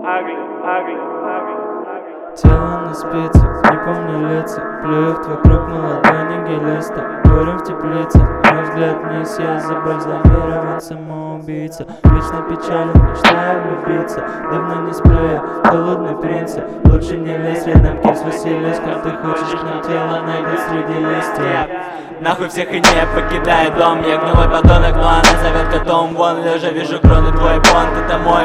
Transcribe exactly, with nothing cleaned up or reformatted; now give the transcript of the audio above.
Тело на спицах, не помню лица. Плюю в твой круг, на ладони гелиста. Курим в теплице, мой взгляд вниз. Я забальзамирован самоубийца. Вечно печален, мечтаю влюбиться. Давно не сплю я, холодный принц. Лучше не лезь рядом, Кирс Василиском. Ты хочешь к нам тело найдет среди листьев. Нахуй всех и не покидает дом. Я гнилой подонок, но она зовет котом. Вон лежа, вижу кроны твой понт. Это мой